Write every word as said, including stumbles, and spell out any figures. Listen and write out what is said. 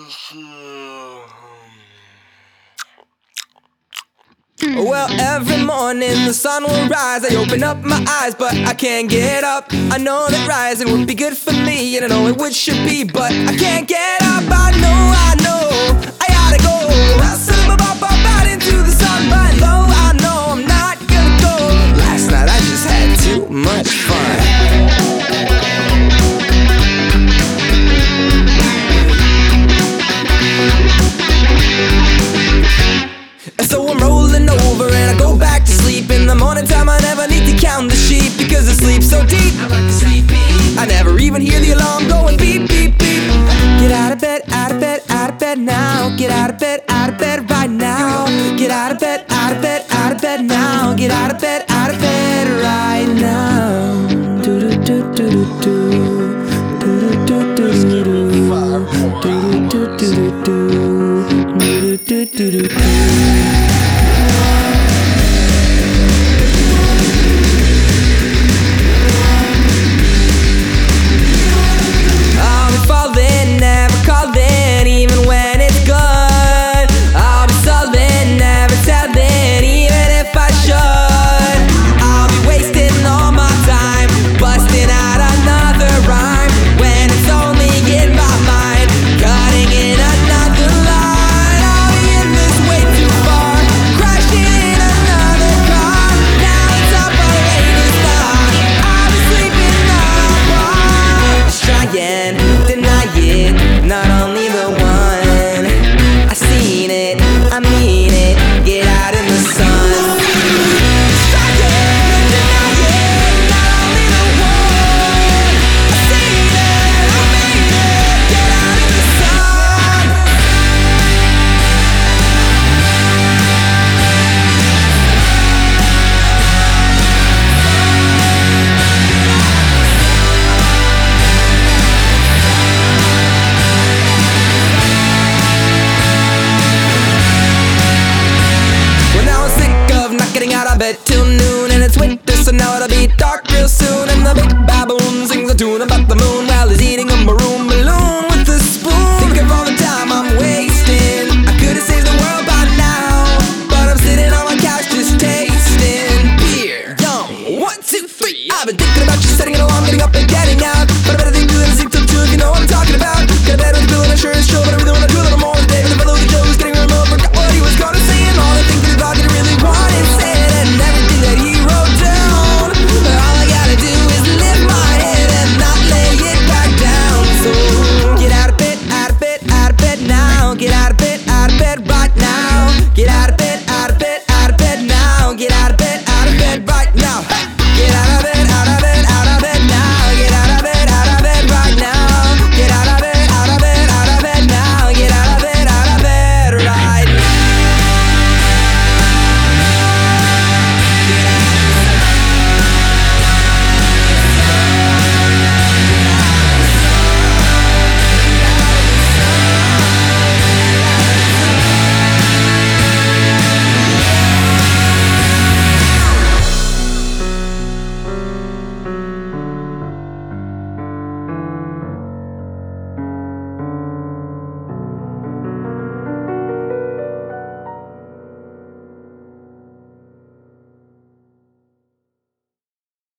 Well, every morning the sun will rise. I open up my eyes, but I can't get up. I know that rising would be good for me, and I know it would should be, but I can't get up. I know, I know, I gotta go. I slip up, up out into the sun, but low, I know I'm not gonna go. Last night I just had too much fun. So I'm rolling over and I go back to sleep. In the morning time I never need to count the sheep, because I sleep so deep, I like to sleep beep. I never even hear the alarm going beep, beep, beep. Get out of bed, out of bed, out of bed now. Get out of bed, out of bed right now. Get out of bed, out of bed, out of bed now. Get out of bed, out of bed right now. Do do do do do do. Do do do do do do. Do do do do do. Do do do do do. Not only